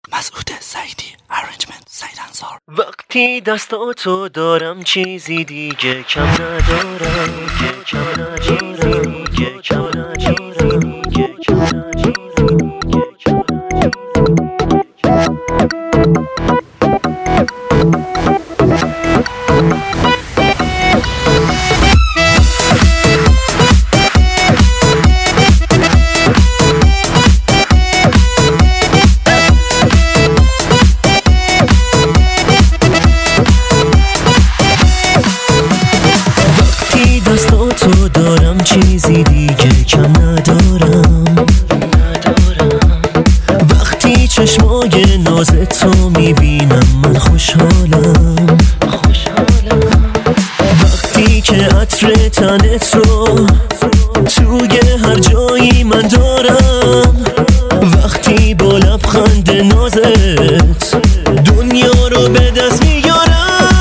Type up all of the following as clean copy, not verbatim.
مسعود سعیدی ارنجمنت سعید انصار. وقتی دستاتو دارم چیزی دیگه کم ندارم، دستاتو دارم چیزی دیگه کم ندارم. وقتی چشمای نازتو میبینم من خوشحالم. وقتی که عطر تنت رو توی هر جایی من دارم. وقتی با لبخند نازت دنیا رو به دست میارم.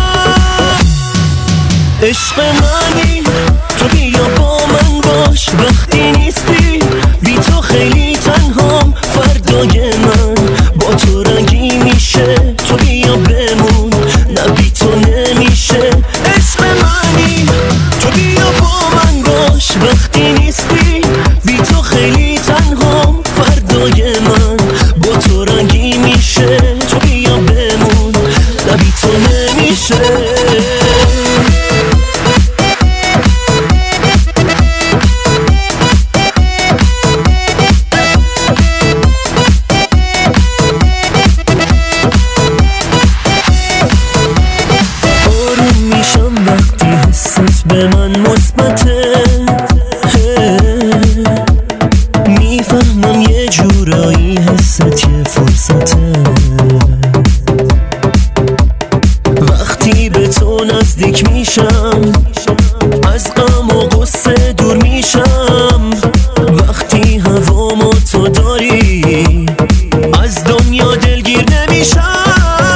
عشق منی تو بیا با من باش، وقتی نیستی بی تو خیلی تنهام. فردای من با تو رنگی میشه، تو بیا بمون نه بی تو نمیشه. عشق منی تو بیا با من باش، وقتی نیستی بی تو خیلی تنهام. فردای من با تو رنگی میشه، تو بیا بمون نه بی تو نمیشه. به من مثبته، میفهمم یه جورایی حست یه فرصته. وقتی به تو نزدیک میشم از غم و غصه دور میشم. وقتی هوامو تو داری از دنیا دلگیر نمیشم.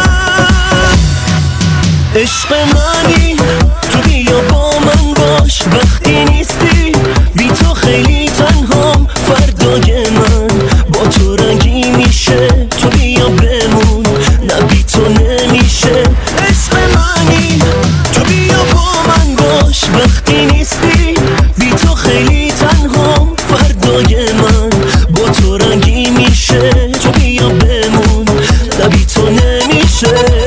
عشق منی تو بیا با من باش، وقتی نیستی بی تو خیلی تنهام. فردای من با تو رنگی میشه، تو بیا بمون نه بی تو نمیشه. عشق منی تو بیا با من باش، وقتی نیستی بی تو خیلی تنهام. فردای من با تو رنگی میشه، تو بیا بمون نه بی تو نمیشه.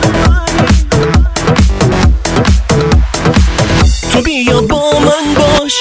تو بیا با من باش،